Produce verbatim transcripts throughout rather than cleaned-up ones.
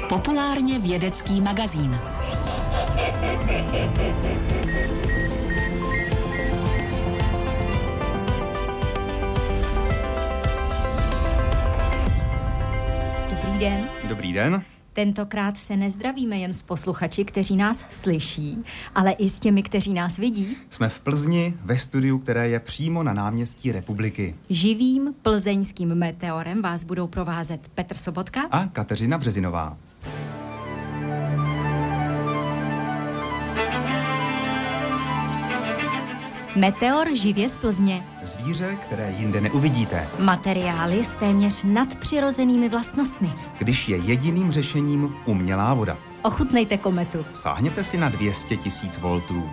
Populárně vědecký magazín. Dobrý den. Dobrý den. Tentokrát se nezdravíme jen s posluchači, kteří nás slyší, ale i s těmi, kteří nás vidí. Jsme v Plzni ve studiu, které je přímo na náměstí Republiky. Živým plzeňským meteorem vás budou provázet Petr Sobotka a Kateřina Březinová. Meteor živě z Plzně. Zvíře, které jinde neuvidíte. Materiály s téměř nadpřirozenými vlastnostmi. Když je jediným řešením umělá voda. Ochutnejte kometu. Sáhněte si na dvě stě tisíc voltů.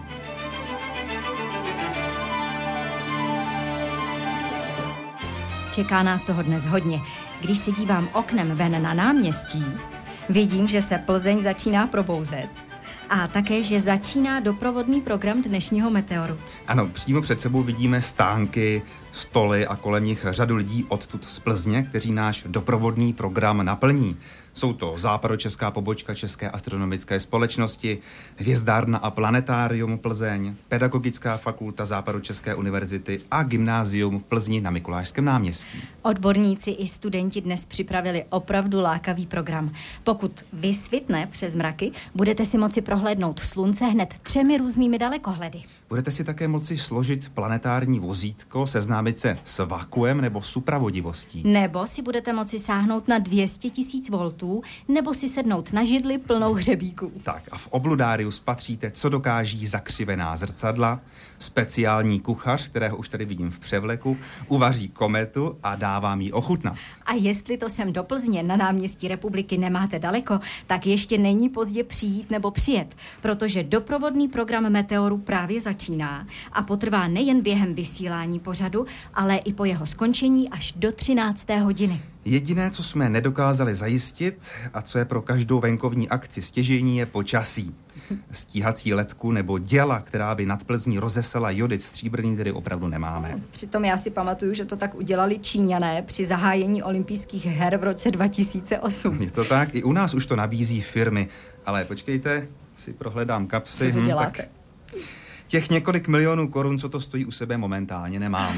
Čeká nás toho dnes hodně. Když se dívám oknem ven na náměstí, vidím, že se Plzeň začíná probouzet. A také, že začíná doprovodný program dnešního meteoru. Ano, přímo před sebou vidíme stánky, stoly a kolem nich řadu lidí odtud z Plzně, kteří náš doprovodný program naplní. Jsou to západočeská pobočka České astronomické společnosti, Hvězdárna a planetárium Plzeň, Pedagogická fakulta Západočeské univerzity a Gymnázium v Plzni na Mikulášském náměstí. Odborníci i studenti dnes připravili opravdu lákavý program. Pokud vysvitne přes mraky, budete si moci prohlédnout slunce hned třemi různými dalekohledy. Budete si také moci složit planetární vozítko, seznámit se s vakuem nebo supravodivostí. Nebo si budete moci sáhnout na dvě stě tisíc voltů, nebo si sednout na židli plnou hřebíků. Tak a v obludáriu spatříte, co dokáží zakřivená zrcadla. Speciální kuchař, kterého už tady vidím v převleku, uvaří kometu a dá vám ji ochutnat. A jestli to sem do Plzně na náměstí Republiky nemáte daleko, tak ještě není pozdě přijít nebo přijet, protože doprovodný program meteoru právě začíná a potrvá nejen během vysílání pořadu, ale i po jeho skončení až do třinácté hodiny. Jediné, co jsme nedokázali zajistit a co je pro každou venkovní akci stěžejní, je počasí. Stíhací letku nebo děla, která by nad Plzní rozesela jodid stříbrný, tedy opravdu nemáme. Přitom já si pamatuju, že to tak udělali Číňané při zahájení olympijských her v roce dva tisíce osm. Je to tak, i u nás už to nabízí firmy, ale počkejte, si prohledám kapsy. Co to děláte? Hm, těch několik milionů korun, co to stojí, u sebe momentálně nemám.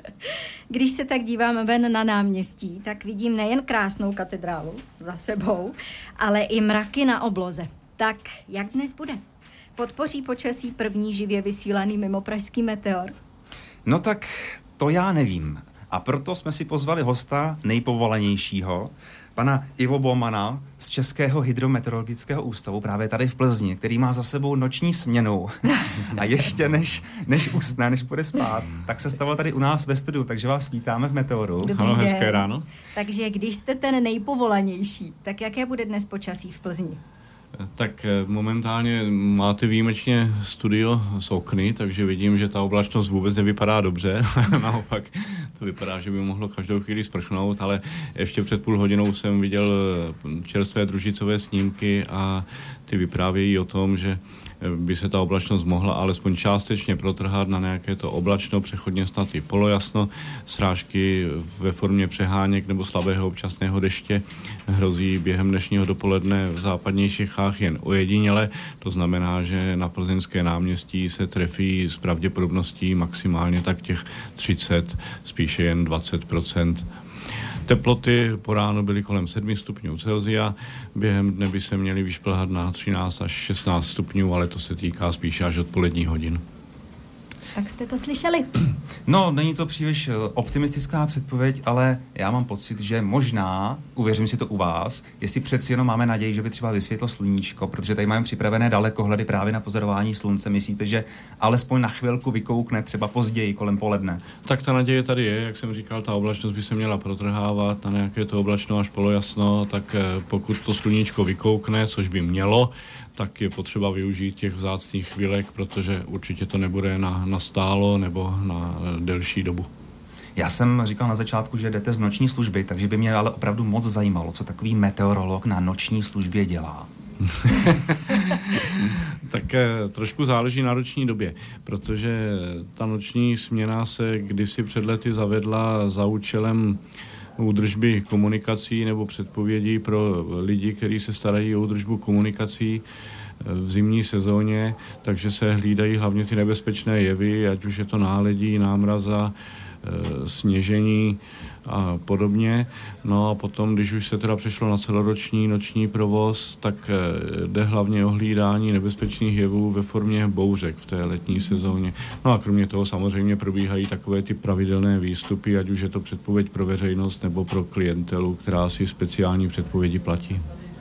Když se tak dívám ven na náměstí, tak vidím nejen krásnou katedrálu za sebou, ale i mraky na obloze. Tak jak dnes bude? Podpoří počasí první živě vysílaný mimopražský meteor? No tak to já nevím. A proto jsme si pozvali hosta nejpovolanějšího, pana Ivo Bomana z Českého hydrometeorologického ústavu právě tady v Plzni, který má za sebou noční směnu. A ještě než, než usne, než půjde spát, tak se stalo tady u nás ve studiu, takže vás vítáme v Meteoru. Dobrý Halo, den. hezké ráno. Takže když jste ten nejpovolanější, tak jaké bude dnes počasí v Plzni? Tak momentálně máte výjimečně studio z okny, takže vidím, že ta oblačnost vůbec nevypadá dobře. Naopak to vypadá, že by mohlo každou chvíli sprchnout, ale ještě před půl hodinou jsem viděl čerstvé družicové snímky a ty vyprávějí o tom, že by se ta oblačnost mohla alespoň částečně protrhat na nějaké to oblačno, přechodně snad i polojasno. Srážky ve formě přeháněk nebo slabého občasného deště hrozí během dnešního dopoledne v západních Čechách jen ojediněle. To znamená, že na plzeňské náměstí se trefí s pravděpodobností maximálně tak těch třicet, spíše jen dvacet procent. Teploty po ránu byly kolem sedmi stupňů Celsia, během dne by se měly vyšplhat na třináct až šestnáct stupňů, ale to se týká spíše až odpoledních hodin. Tak jste to slyšeli? No, není to příliš optimistická předpověď, ale já mám pocit, že možná, uvěřím si to u vás, jestli přeci jenom máme naději, že by třeba vysvětlo sluníčko, protože tady máme připravené dalekohledy právě na pozorování slunce. Myslíte, že alespoň na chvilku vykoukne třeba později kolem poledne? Tak ta naděje tady je, jak jsem říkal, ta oblačnost by se měla protrhávat na nějaké to oblačno až polojasno, tak pokud to sluníčko vykoukne, což by mělo, tak je potřeba využít těch vzácných chvílek, protože určitě to nebude na, na stálo nebo na delší dobu. Já jsem říkal na začátku, že jdete z noční služby, takže by mě ale opravdu moc zajímalo, co takový meteorolog na noční službě dělá. Tak eh, trošku záleží na roční době, protože ta noční směna se kdysi před lety zavedla za účelem údržby komunikací nebo předpovědí pro lidi, kteří se starají o údržbu komunikací v zimní sezóně, takže se hlídají hlavně ty nebezpečné jevy, ať už je to náledí, námraza, sněžení a podobně. No a potom, když už se teda přešlo na celoroční noční provoz, tak jde hlavně o hlídání nebezpečných jevů ve formě bouřek v té letní sezóně. No a kromě toho samozřejmě probíhají takové ty pravidelné výstupy, ať už je to předpověď pro veřejnost nebo pro klientelu, která si speciální předpovědi platí.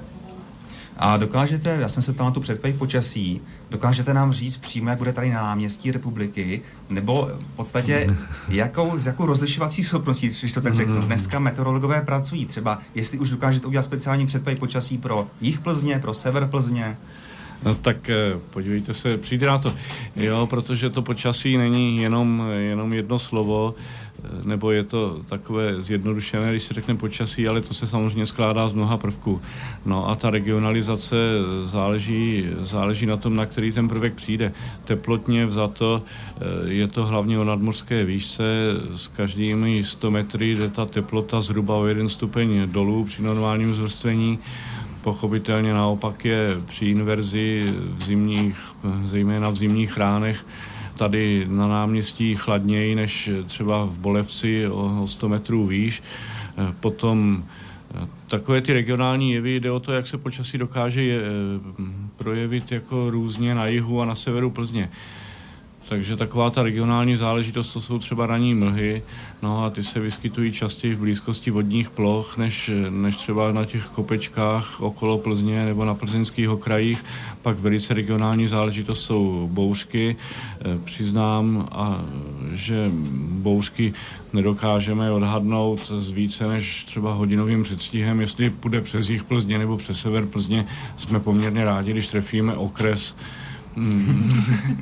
A dokážete, já jsem se ptal na tu předpověď počasí, dokážete nám říct přímo, jak bude tady na náměstí republiky, nebo v podstatě jakou, s jakou rozlišovací schopností, když to tak řeknu, dneska meteorologové pracují, třeba jestli už dokážete udělat speciální předpověď počasí pro jih Plzně, pro sever Plzně? No tak podívejte se, přijde na to, jo, protože to počasí není jenom, jenom jedno slovo, nebo je to takové zjednodušené, když se řekne počasí, ale to se samozřejmě skládá z mnoha prvků. No a ta regionalizace záleží, záleží na tom, na který ten prvek přijde. Teplotně vzato je to hlavně o nadmořské výšce, s každými sto metry jde ta teplota zhruba o jeden stupeň dolů při normálním zvrstvení. Pochopitelně naopak je při inverzi v zimních, zejména v zimních ránech, tady na náměstí chladněji než třeba v Bolevci o sto metrů výš. Potom takové ty regionální jevy, jde o to, jak se počasí dokáže je, projevit jako různě na jihu a na severu Plzně. Takže taková ta regionální záležitost, to jsou třeba ranní mlhy, no a ty se vyskytují častěji v blízkosti vodních ploch, než, než třeba na těch kopečkách okolo Plzně nebo na plzeňských okrajích. Pak velice regionální záležitost jsou bouřky. Přiznám, a, že bouřky nedokážeme odhadnout z více než třeba hodinovým předstihem, jestli půjde přes jih Plzně nebo přes sever Plzně. Jsme poměrně rádi, když trefíme okres. Hmm.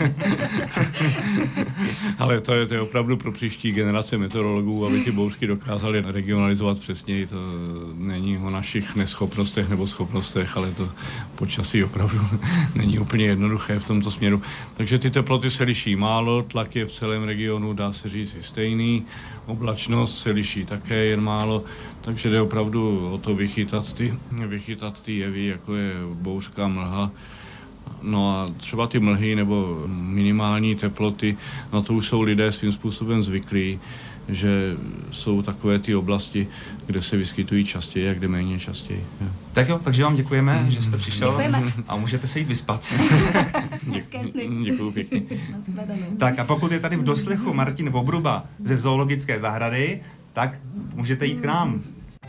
Ale to je, to je opravdu pro příští generace meteorologů, aby ty bouřky dokázali regionalizovat přesněji. To není o našich neschopnostech nebo schopnostech, ale to počasí opravdu není úplně jednoduché v tomto směru. Takže ty teploty se liší málo, tlak je v celém regionu, dá se říct, i stejný, oblačnost se liší také jen málo, takže jde opravdu o to vychytat ty, vychytat ty jevy, jako je bouřka, mlha. No a třeba ty mlhy nebo minimální teploty, na to už jsou lidé svým způsobem zvyklí, že jsou takové ty oblasti, kde se vyskytují častěji a kde méně častěji. Tak jo, takže vám děkujeme, že jste přišel. Děkujeme. A můžete se jít vyspat. Hezké sny. Děkuju pěkně. Tak a pokud je tady v doslechu Martin Vobruba ze zoologické zahrady, tak můžete jít k nám.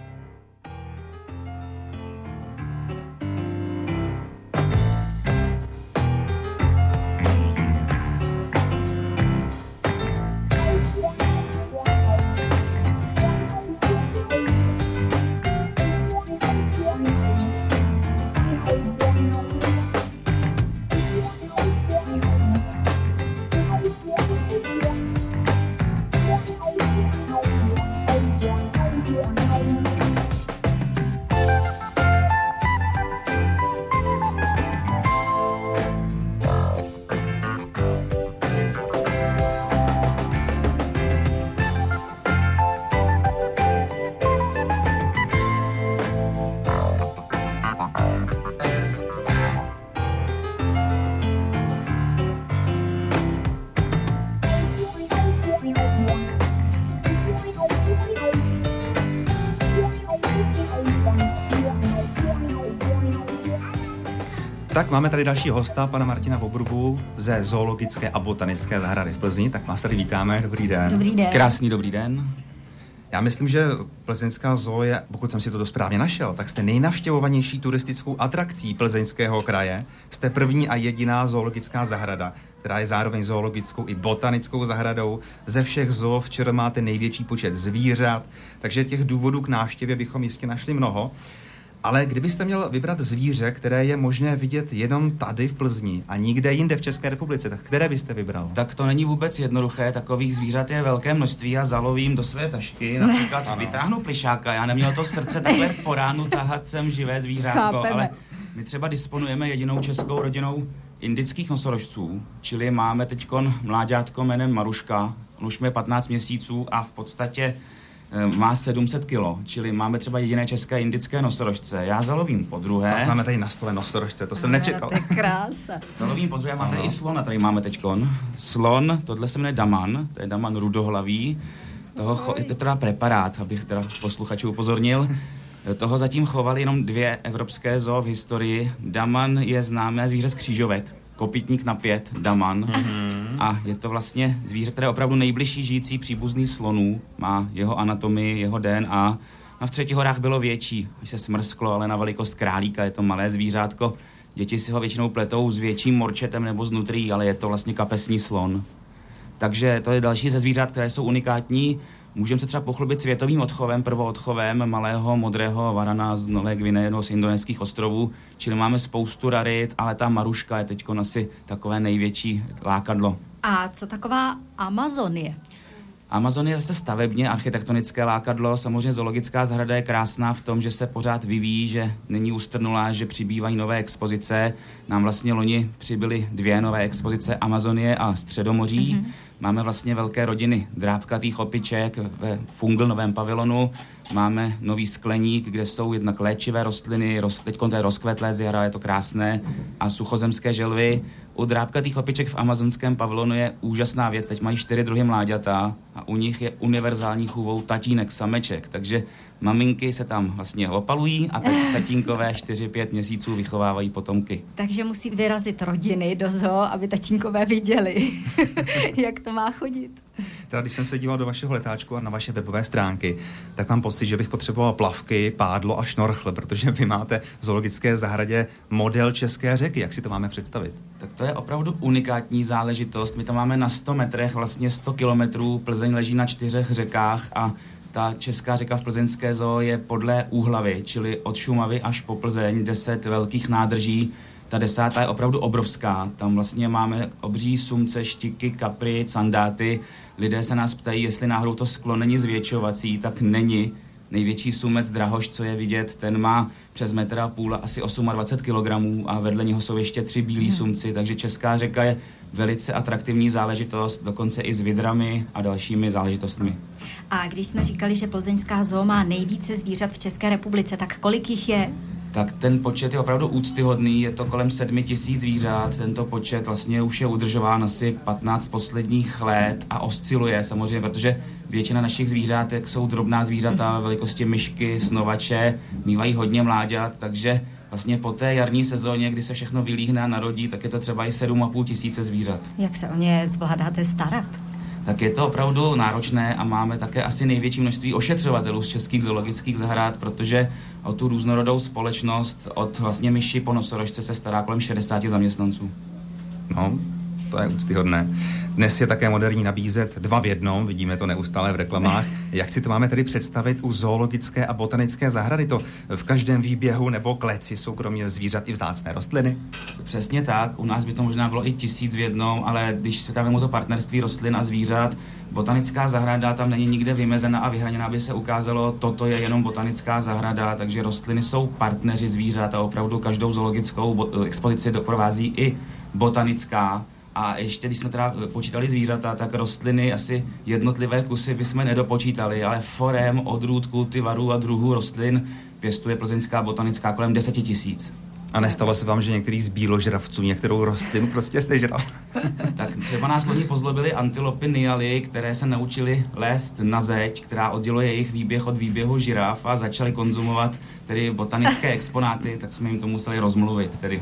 Tak máme tady další hosta, pana Martina Vobrubu ze zoologické a botanické zahrady v Plzni. Tak vás tady vítáme, dobrý den. Dobrý den. Krásný dobrý den. Já myslím, že plzeňská zoo je, pokud jsem si to správně našel, tak jste nejnavštěvovanější turistickou atrakcí Plzeňského kraje. Jste první a jediná zoologická zahrada, která je zároveň zoologickou i botanickou zahradou. Ze všech zoo v ČR máte největší počet zvířat, takže těch důvodů k návštěvě bychom jistě našli mnoho. Ale kdybyste měl vybrat zvíře, které je možné vidět jenom tady v Plzni a nikde jinde v České republice, tak které byste vybral? Tak to není vůbec jednoduché, takových zvířat je velké množství a zalovím do své tašky. Například vytáhnu plišáka, já neměl to srdce takhle po ránu tahat sem živé zvířátko, Chápeme. ale my třeba disponujeme jedinou českou rodinou indických nosorožců, čili máme teďkon mláďátko jménem Maruška, on už má patnáct měsíců a v podstatě má sedm set kilo, čili máme třeba jediné české indické nosorožce. Já zalovím po druhé. Tak máme tady na stole nosorožce, to jsem nečekal. To je krása. Zalovím po druhé, máme tady i slona, tady máme teďkon. Slon, tohle se jmenuje daman, to je daman rudohlavý. Toho cho- je to teda preparát, abych teda posluchačů upozornil. Toho zatím chovali jenom dvě evropské zoo v historii. Daman je známé zvíře z křížovek. Kopytník na pět, daman. Mm-hmm. A je to vlastně zvíře, které je opravdu nejbližší žijící příbuzný slonů. Má jeho anatomii, jeho D N A. A v Třetích horách bylo větší, až se smrsklo, ale na velikost králíka. Je to malé zvířátko. Děti si ho většinou pletou s větším morčetem nebo s nutrií, ale je to vlastně kapesní slon. Takže to je další ze zvířat, které jsou unikátní. Můžeme se třeba pochlubit světovým odchovem, prvoodchovem malého modrého varana z Nové Gvineje, z indonéských ostrovů. Čili máme spoustu rarit, ale ta maruška je teď asi takové největší lákadlo. A co taková Amazonie? Amazon je zase stavebně architektonické lákadlo. Samozřejmě zoologická zahrada je krásná v tom, že se pořád vyvíjí, že není ustrnulá, že přibývají nové expozice. Nám vlastně loni přibyly dvě nové expozice, Amazonie a Středomoří. Mm-hmm. Máme vlastně velké rodiny drápkatých opiček ve Fungl novém pavilonu. Máme nový skleník, kde jsou jednak léčivé rostliny, roz, teď to je rozkvetlé z jara, je to krásné, a suchozemské želvy. U drápkatých opiček v amazonském pavilonu je úžasná věc, teď mají čtyři druhy mláďata a u nich je univerzální chůvou tatínek sameček, takže maminky se tam vlastně opalují a tatínkové čtyři pět měsíců vychovávají potomky. Takže musí vyrazit rodiny do zoo, aby tatínkové viděli, jak to má chodit. Teda když jsem se díval do vašeho letáčku a na vaše webové stránky, tak mám pocit, že bych potřeboval plavky, pádlo a šnorchl, protože vy máte v zoologické zahradě model české řeky. Jak si to máme představit? Tak to je opravdu unikátní záležitost. My tam máme na sto metrech vlastně sto kilometrů. Plzeň leží na čtyřech řekách a ta česká řeka v plzeňské zoo je podle Úhlavy, čili od Šumavy až po Plzeň, deset velkých nádrží. Ta desátá je opravdu obrovská. Tam vlastně máme obří sumce, štiky, kapry, sandáty. Lidé se nás ptají, jestli náhodou to sklo není zvětšovací, tak není. Největší sumec drahoš, co je vidět, ten má přes metr a půl asi dvacet osm kilogramů a vedle něho jsou ještě tři bílí hmm. sumci, takže česká řeka je velice atraktivní záležitost, dokonce i s vidrami a dalšími záležitostmi. A když jsme říkali, že plzeňská zoo má nejvíce zvířat v České republice, tak kolik jich je? Tak ten počet je opravdu úctyhodný, je to kolem sedmi tisíc zvířat, tento počet vlastně už je udržován asi patnáct posledních let a osciluje samozřejmě, protože většina našich zvířat, jak jsou drobná zvířata, velikosti myšky, snovače, mývají hodně mláďat, takže vlastně po té jarní sezóně, kdy se všechno vylíhne a narodí, tak je to třeba i sedm a půl tisíce zvířat. Jak se o ně zvládáte starat? Tak je to opravdu náročné a máme také asi největší množství ošetřovatelů z českých zoologických zahrad, protože o tu různorodou společnost od vlastně myši po nosorožce se stará kolem šedesát zaměstnanců. No, to je úctyhodné. Dnes je také moderní nabízet dva v jednom, vidíme to neustále v reklamách. Jak si to máme tedy představit u zoologické a botanické zahrady? To v každém výběhu nebo kleci jsou kromě zvířat i vzácné rostliny? Přesně tak, u nás by to možná bylo i tisíc v jednom, ale když se tam vemu to partnerství rostlin a zvířat, botanická zahrada tam není nikde vymezena a vyhraněna, aby se ukázalo, toto je jenom botanická zahrada, takže rostliny jsou partneři zvířat a opravdu každou zoologickou expozici doprovází i botanická. A ještě, když jsme teda počítali zvířata, tak rostliny, asi jednotlivé kusy bychom nedopočítali, ale forem, odrůd, kultivarů a druhů rostlin pěstuje plzeňská botanická kolem deset tisíc. A nestalo se vám, že některý z bíložravců některou rostlinu prostě sežral? Tak třeba nás loni pozlobily antilopy nialy, které se naučily lézt na zeď, která odděluje jejich výběh od výběhu žiraf a začaly konzumovat tedy botanické exponáty, tak jsme jim to museli rozmluvit tedy.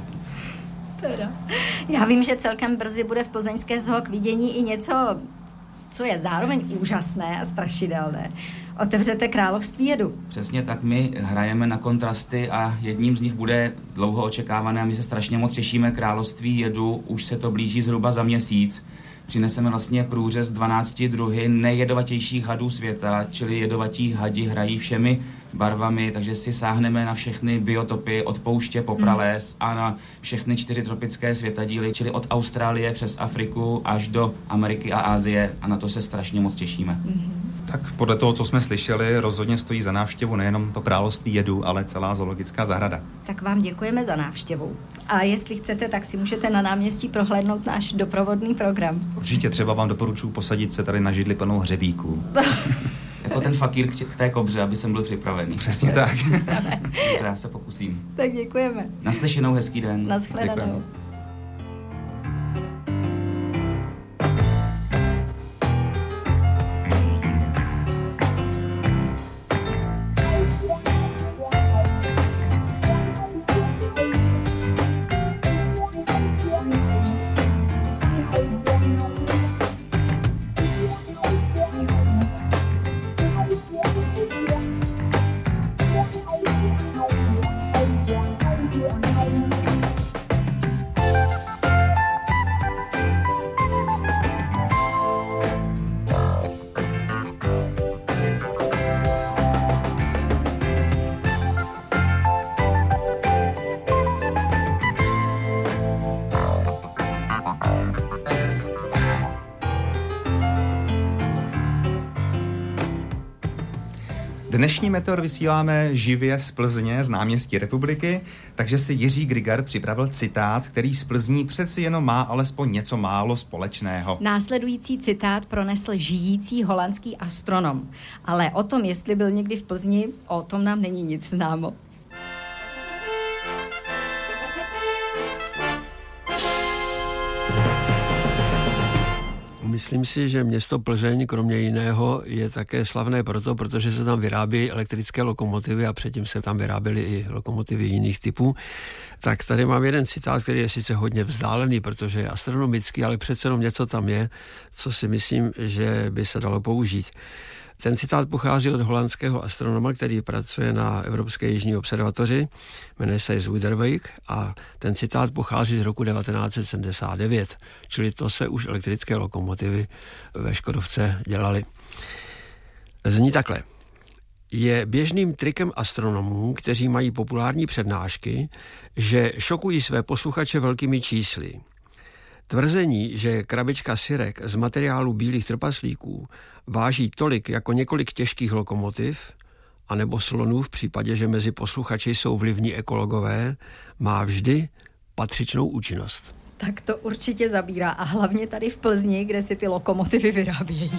Teda. Já vím, že celkem brzy bude v plzeňské zoo k vidění i něco, co je zároveň úžasné a strašidelné. Otevřete Království jedu. Přesně tak, my hrajeme na kontrasty a jedním z nich bude dlouho očekávané a my se strašně moc těšíme Království jedu, už se to blíží zhruba za měsíc. Přineseme vlastně průřez dvanácti druhy nejjedovatějších hadů světa, čili jedovatí hadi hrají všemi barvami, takže si sáhneme na všechny biotopy od pouště po prales a na všechny čtyři tropické světadíly, čili od Austrálie přes Afriku až do Ameriky a Asie a na to se strašně moc těšíme. Tak podle toho, co jsme slyšeli, rozhodně stojí za návštěvu nejenom to Království jedu, ale celá zoologická zahrada. Tak vám děkujeme za návštěvu. A jestli chcete, tak si můžete na náměstí prohlédnout náš doprovodný program. Určitě třeba vám doporučuji posadit se tady na židli plnou hřebíků. Jako jako ten fakír k té kobře, aby jsem byl připravený. Přesně tak. Já se pokusím. Tak děkujeme. Naslyšenou, hezký den. Naschledanou. Dnešní Meteor vysíláme živě z Plzně, z náměstí Republiky, takže si Jiří Grigar připravil citát, který z Plzní přeci jenom má alespoň něco málo společného. Následující citát pronesl žijící holandský astronom. Ale o tom, jestli byl někdy v Plzni, o tom nám není nic známo. Myslím si, že město Plzeň, kromě jiného, je také slavné proto, protože se tam vyrábí elektrické lokomotivy a předtím se tam vyráběly i lokomotivy jiných typů. Tak tady mám jeden citát, který je sice hodně vzdálený, protože je astronomický, ale přece jenom něco tam je, co si myslím, že by se dalo použít. Ten citát pochází od holandského astronoma, který pracuje na Evropské jižní observatoři, jmenuje se Zuiderwijk a ten citát pochází z roku devatenáct set sedmdesát devět, čili to se už elektrické lokomotivy ve Škodovce dělaly. Zní takhle. Je běžným trikem astronomů, kteří mají populární přednášky, že šokují své posluchače velkými čísly. Tvrzení, že krabička syrek z materiálu bílých trpaslíků váží tolik jako několik těžkých lokomotiv, anebo slonů v případě, že mezi posluchači jsou vlivní ekologové, má vždy patřičnou účinnost. Tak to určitě zabírá a hlavně tady v Plzni, kde si ty lokomotivy vyrábějí.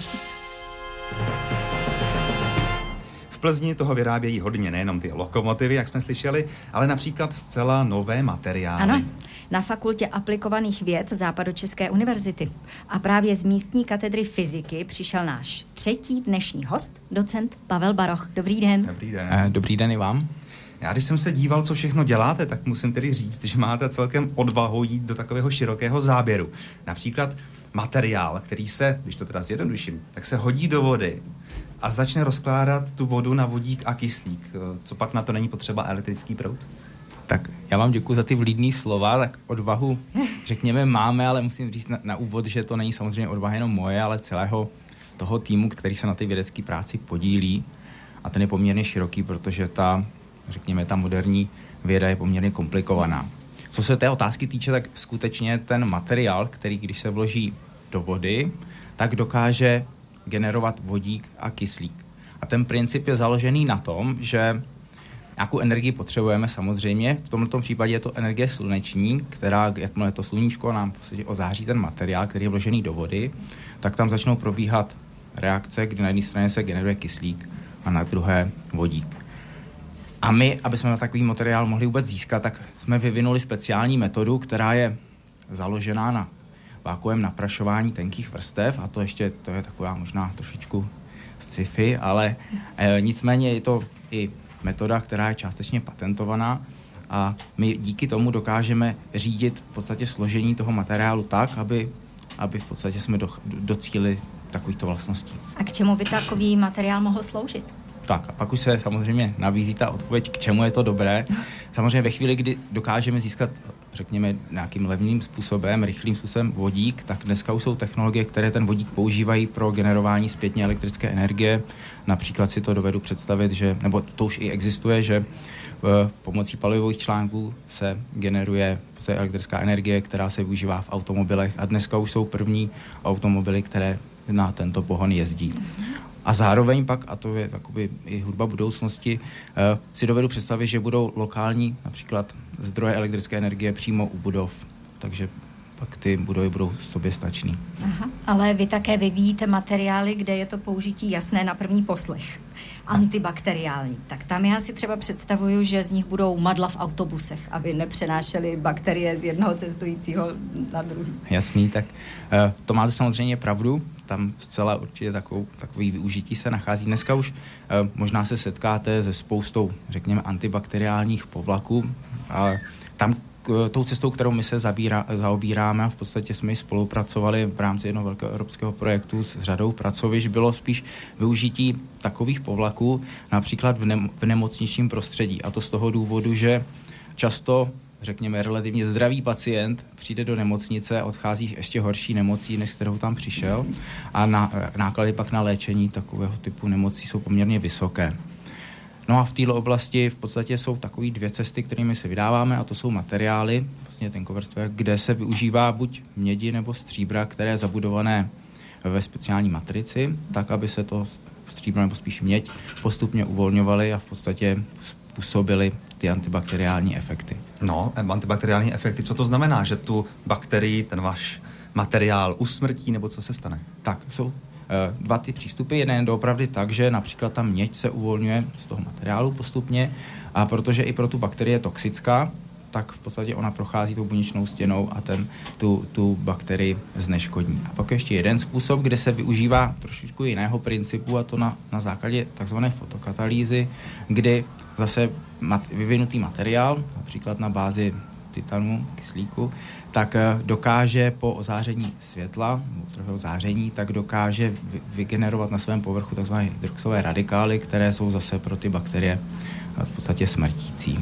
V Plzni toho vyrábějí hodně, nejenom ty lokomotivy, jak jsme slyšeli, ale například zcela nové materiály. Ano, na Fakultě aplikovaných věd Západočeské univerzity. A právě z místní katedry fyziky přišel náš třetí dnešní host, docent Pavel Baroch. Dobrý den. Dobrý den. Dobrý den i vám. Já když jsem se díval, co všechno děláte, tak musím tedy říct, že máte celkem odvahu jít do takového širokého záběru. Například materiál, který se, když to teda zjednoduším, tak se hodí do vody a začne rozkládat tu vodu na vodík a kyslík. Co pak na to není potřeba elektrický proud? Tak já vám děkuji za ty vlídný slova, tak odvahu, řekněme, máme, ale musím říct na, na úvod, že to není samozřejmě odvaha jenom moje, ale celého toho týmu, který se na té vědecké práci podílí. A ten je poměrně široký, protože ta, řekněme, ta moderní věda je poměrně komplikovaná. Co se té otázky týče, tak skutečně ten materiál, který když se vloží do vody, tak dokáže generovat vodík a kyslík. A ten princip je založený na tom, že nějakou energii potřebujeme samozřejmě. V tomto případě je to energie sluneční, která, jakmile to sluníčko nám v podstatě ozáří ten materiál, který je vložený do vody, tak tam začnou probíhat reakce, kdy na jedné straně se generuje kyslík a na druhé vodík. A my, aby jsme takový materiál mohli vůbec získat, tak jsme vyvinuli speciální metodu, která je založená na vákuovém naprašování tenkých vrstev, a to ještě to je taková možná trošičku sci-fi, ale e, nicméně je to i metoda, která je částečně patentovaná a my díky tomu dokážeme řídit v podstatě složení toho materiálu tak, aby, aby v podstatě jsme do, docílili takovýchto vlastností. A k čemu by takový materiál mohl sloužit? Tak a pak už se samozřejmě nabízí ta odpověď, k čemu je to dobré. Samozřejmě ve chvíli, kdy dokážeme získat, řekněme, nějakým levným způsobem, rychlým způsobem vodík, tak dneska už jsou technologie, které ten vodík používají pro generování zpětně elektrické energie. Například si to dovedu představit, že, nebo to už i existuje, že v pomocí palivových článků se generuje elektrická energie, která se využívá v automobilech a dneska už jsou první automobily, které na tento pohon jezdí. A zároveň pak, a to je takoby i hudba budoucnosti, eh, si dovedu představit, že budou lokální například zdroje elektrické energie přímo u budov. Takže pak ty budovy budou soběstačný. Aha, ale vy také vyvíjíte materiály, kde je to použití jasné na první poslech. Antibakteriální. Tak tam já si třeba představuju, že z nich budou madla v autobusech, aby nepřenášely bakterie z jednoho cestujícího na druhý. Jasný, tak to máte samozřejmě pravdu. Tam zcela určitě takovou, takový využití se nachází. Dneska už možná se setkáte se spoustou, řekněme, antibakteriálních povlaků. A tam tou cestou, kterou my se zabírá, zaobíráme, a v podstatě jsme spolupracovali v rámci jednoho velkého evropského projektu s řadou pracovišť, bylo spíš využití takových povlaků například v, ne, v nemocničním prostředí. A to z toho důvodu, že často, řekněme, relativně zdravý pacient přijde do nemocnice a odchází ještě horší nemocí, než s kterou tam přišel, a na, náklady pak na léčení takového typu nemocí jsou poměrně vysoké. No a v této oblasti v podstatě jsou takové dvě cesty, kterými se vydáváme, a to jsou materiály, vlastně tenkovrstvé, kde se využívá buď mědi nebo stříbra, které je zabudované ve speciální matrici, tak, aby se to stříbro nebo spíš měď postupně uvolňovaly a v podstatě způsobily ty antibakteriální efekty. No, antibakteriální efekty, co to znamená? Že tu bakterii, ten váš materiál usmrtí, nebo co se stane? Tak, jsou dva ty přístupy. Jeden je doopravdy tak, že například ta měď se uvolňuje z toho materiálu postupně, a protože i pro tu bakterii je toxická, tak v podstatě ona prochází tou buněčnou stěnou a ten tu, tu bakterii zneškodní. A pak ještě jeden způsob, kde se využívá trošičku jiného principu, a to na, na základě takzvané fotokatalýzy, kdy zase mat, vyvinutý materiál, například na bázi titanu, kyslíku, tak dokáže po ozáření světla, trochu záření, tak dokáže vygenerovat na svém povrchu takzvané hydroxové radikály, které jsou zase pro ty bakterie v podstatě smrtící.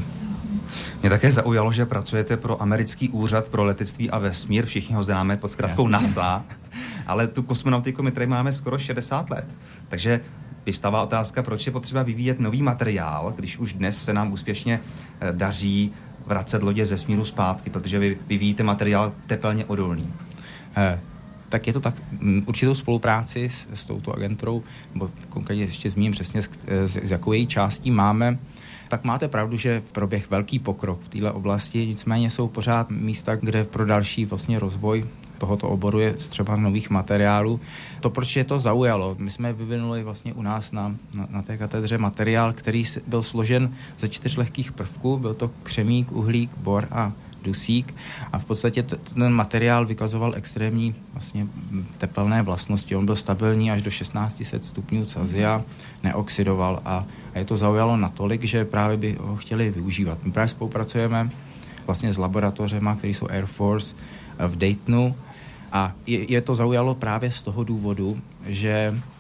Mě také zaujalo, že pracujete pro americký úřad pro letectví a vesmír, všichni ho známe pod zkratkou NASA, ale tu kosmonautiku my tady máme skoro šedesát let. Takže vyvstává otázka, proč je potřeba vyvíjet nový materiál, když už dnes se nám úspěšně daří vracet lodě z vesmíru zpátky, protože vy vyvíjíte materiál tepelně odolný. Eh, tak je to tak, m, určitou spolupráci s, s touto agenturou, nebo konkrétně ještě zmíním přesně, s, s, s jakou její částí máme, tak máte pravdu, že proběh velký pokrok v této oblasti, nicméně jsou pořád místa, kde pro další vlastně rozvoj tohoto oboru je třeba nových materiálů. To, proč je to zaujalo, my jsme vyvinuli vlastně u nás na, na, na té katedře materiál, který byl složen ze čtyř lehkých prvků, byl to křemík, uhlík, bor a dusík, a v podstatě t- ten materiál vykazoval extrémní vlastně tepelné vlastnosti. On byl stabilní až do šestnáct set stupňů Celsia, neoxidoval, a, a je to zaujalo natolik, že právě by ho chtěli využívat. My právě spolupracujeme vlastně s laboratořema, které jsou Air Force v Daytonu, a je, je to zaujalo právě z toho důvodu, že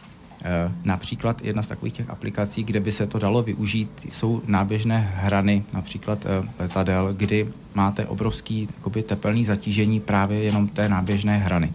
e, například jedna z takových těch aplikací, kde by se to dalo využít, jsou náběžné hrany, například e, letadel, kdy máte obrovský jakoby, tepelný zatížení právě jenom té náběžné hrany.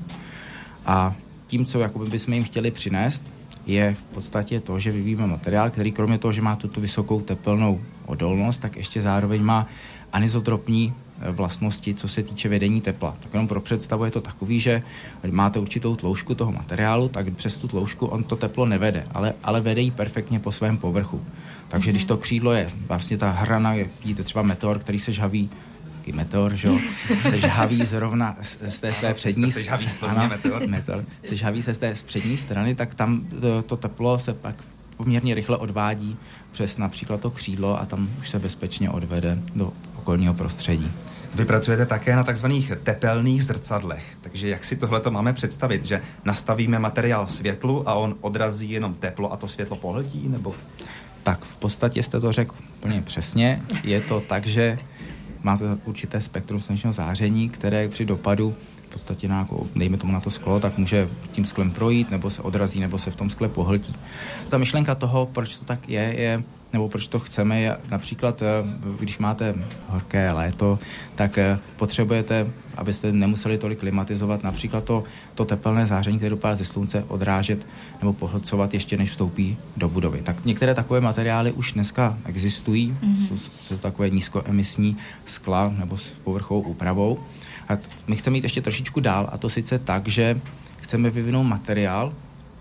A tím, co jakoby bychom jim chtěli přinést, je v podstatě to, že vyvíjíme materiál, který kromě toho, že má tuto vysokou tepelnou odolnost, tak ještě zároveň má anizotropní vlastnosti, co se týče vedení tepla. Tak jenom pro představu je to takový, že máte určitou tloušku toho materiálu, tak přes tu tloušku on to teplo nevede, ale, ale vede ji perfektně po svém povrchu. Takže mm-hmm. když to křídlo je, vlastně ta hrana, je, vidíte třeba meteor, který se žhaví, taky meteor, že jo, se žhaví zrovna z, z té své přední se žhaví z Plzně meteor. meteor. Se žhaví se z té z přední strany, tak tam to, to teplo se pak poměrně rychle odvádí přes například to křídlo a tam už se bezpečně odvede do okolního prostředí. Vy pracujete také na takzvaných tepelných zrcadlech, takže jak si tohleto máme představit, že nastavíme materiál světlu a on odrazí jenom teplo a to světlo pohltí, nebo? Tak v podstatě jste to řekl úplně přesně. Je to tak, že máte určité spektrum slunečního záření, které při dopadu v podstatě na, jako, dejme tomu na to sklo, tak může tím sklem projít, nebo se odrazí, nebo se v tom skle pohltí. Ta myšlenka toho, proč to tak je, je nebo proč to chceme, je například, když máte horké léto, tak potřebujete, abyste nemuseli tolik klimatizovat, například to, to tepelné záření, které dopadá ze slunce, odrážet nebo pohlcovat ještě, než vstoupí do budovy. Tak některé takové materiály už dneska existují, mm-hmm. jsou, jsou takové nízkoemisní skla nebo s povrchovou úpravou. A my chceme jít ještě trošičku dál, a to sice tak, že chceme vyvinout materiál,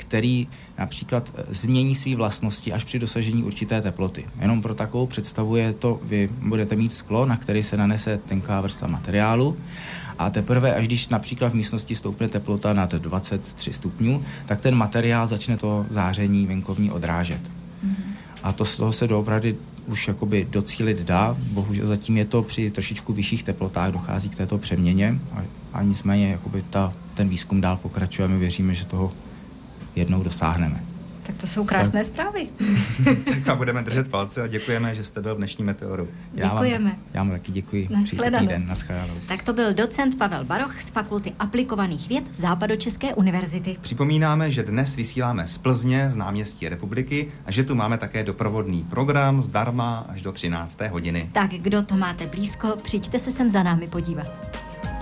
který například změní své vlastnosti až při dosažení určité teploty. Jenom pro takovou představu je to, vy budete mít sklo, na který se nanese tenká vrstva materiálu a teprve, až když například v místnosti stoupne teplota nad dvacet tři stupňů, tak ten materiál začne to záření venkovní odrážet. Mm-hmm. A to z toho se doopravdy už jakoby docílit dá. Bohužel zatím je to při trošičku vyšších teplotách, dochází k této přeměně a, a nicméně jakoby ta, ten výzkum dál pokračuje a my věříme, že toho jednou dosáhneme. Tak to jsou krásné tak. zprávy. Tak a budeme držet palce a děkujeme, že jste byl v dnešní Meteoru. Děkujeme. Já vám, já vám taky děkuji. Nashledanou. Den, nashledanou. Tak to byl docent Pavel Baroch z Fakulty aplikovaných věd Západočeské univerzity. Připomínáme, že dnes vysíláme z Plzně, z náměstí Republiky a že tu máme také doprovodný program zdarma až do třinácté hodiny. Tak kdo to máte blízko, přijďte se sem za námi podívat.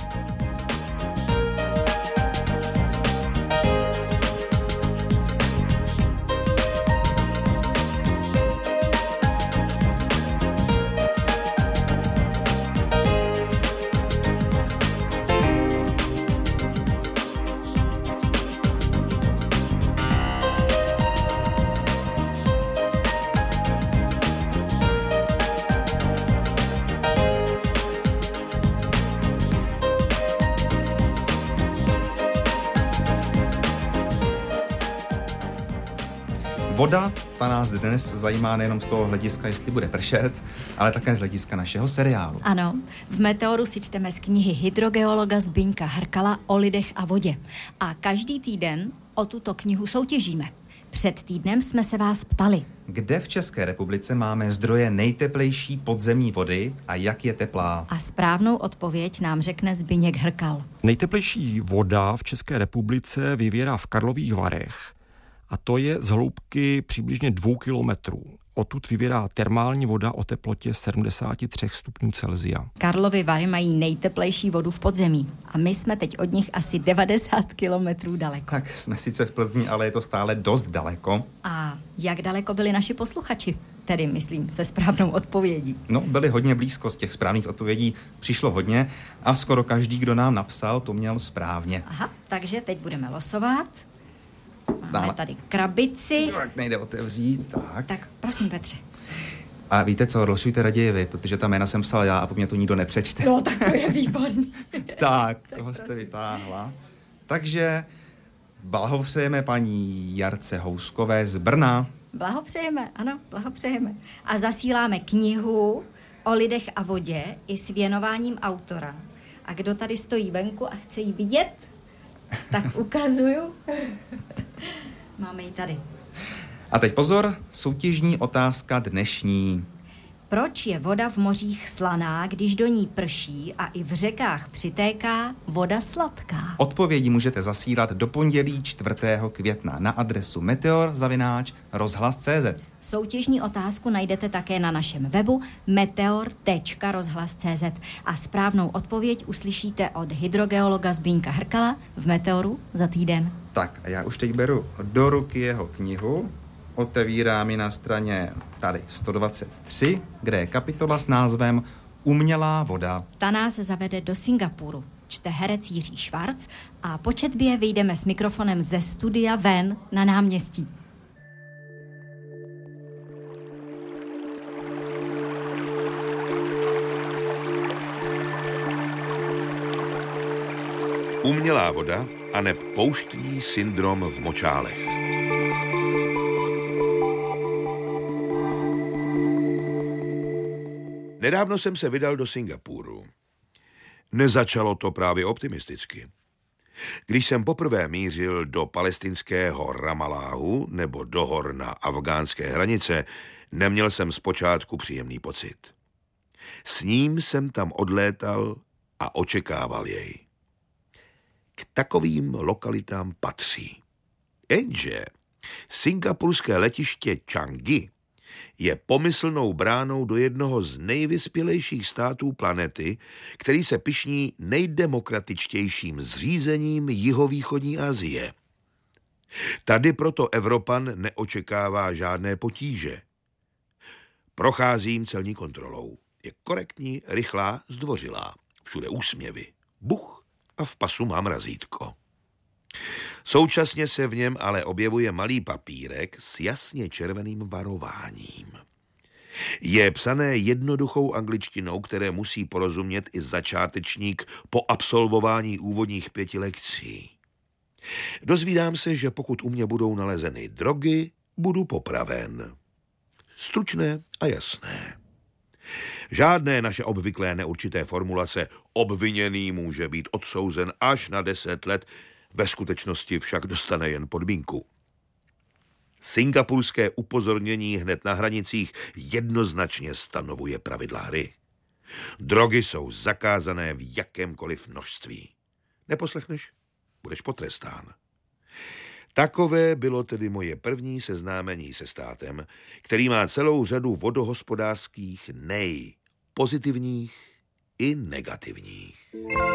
Voda, ta nás dnes zajímá nejenom z toho hlediska, jestli bude pršet, ale také z hlediska našeho seriálu. Ano, v Meteoru si čteme z knihy hydrogeologa Zbyňka Hrkala o lidech a vodě. A každý týden o tuto knihu soutěžíme. Před týdnem jsme se vás ptali. Kde v České republice máme zdroje nejteplejší podzemní vody a jak je teplá? A správnou odpověď nám řekne Zbyněk Hrkal. Nejteplejší voda v České republice vyvěrá v Karlových Varech. A to je z hloubky přibližně dvou kilometrů. Odtud vyvěrá termální voda o teplotě sedmdesát tři stupňů Celsia. Karlovy Vary mají nejteplejší vodu v podzemí a my jsme teď od nich asi devadesát kilometrů daleko. Tak jsme sice v Plzni, ale je to stále dost daleko. A jak daleko byli naši posluchači? Tedy, myslím, se správnou odpovědí. No, byli hodně blízko, z těch správných odpovědí přišlo hodně a skoro každý, kdo nám napsal, to měl správně. Aha, takže teď budeme losovat. Máme Dále. tady krabici. Tak nejde otevřít, tak. Tak, prosím, Petře. A víte co, losujte raději vy, protože ta jména jsem psal já a po mně to nikdo nepřečte. No, tak to je výborný. Tak, koho jste vytáhla. Takže blahopřejeme paní Jarce Houskové z Brna. Blahopřejeme, ano, blahopřejeme. A zasíláme knihu o lidech a vodě i s věnováním autora. A kdo tady stojí venku a chce ji vidět, tak ukazuju. Máme ji tady. A teď pozor, soutěžní otázka dnešní. Proč je voda v mořích slaná, když do ní prší a i v řekách přitéká voda sladká? Odpovědi můžete zasílat do pondělí čtvrtého května na adresu meteor zavináč rozhlas tečka cé zet. Soutěžní otázku najdete také na našem webu meteor tečka rozhlas tečka cé zet a správnou odpověď uslyšíte od hydrogeologa Zbyňka Hrkala v Meteoru za týden. Tak a já už teď beru do ruky jeho knihu, otevírám ji na straně tady sto dvacet tři, kde je kapitola s názvem Umělá voda. Ta nás zavede do Singapuru. Čte herec Jiří Švarc a po četbě vyjdeme s mikrofonem ze studia ven na náměstí. Umělá voda aneb pouštní syndrom v močálech. Nedávno jsem se vydal do Singapuru. Nezačalo to právě optimisticky. Když jsem poprvé mířil do palestinského Ramalláhu nebo do hor na afgánské hranice, neměl jsem zpočátku příjemný pocit. S ním jsem tam odlétal a očekával jej. K takovým lokalitám patří. Jenže singapurské letiště Changi je pomyslnou bránou do jednoho z nejvyspělejších států planety, který se pyšní nejdemokratičtějším zřízením jihovýchodní Asie. Tady proto Evropan neočekává žádné potíže. Procházím celní kontrolou. Je korektní, rychlá, zdvořilá. Všude úsměvy. Buch a v pasu mám razítko. Současně se v něm ale objevuje malý papírek s jasně červeným varováním. Je psané jednoduchou angličtinou, které musí porozumět i začátečník po absolvování úvodních pěti lekcí. Dozvídám se, že pokud u mě budou nalezeny drogy, budu popraven. Stručné a jasné. Žádné naše obvyklé neurčité formulace obviněný může být odsouzen až na deset let, ve skutečnosti však dostane jen podmínku. Singapurské upozornění hned na hranicích jednoznačně stanovuje pravidla hry. Drogy jsou zakázané v jakémkoliv množství. Neposlechneš? Budeš potrestán. Takové bylo tedy moje první seznámení se státem, který má celou řadu vodohospodářských nej, pozitivních i negativních.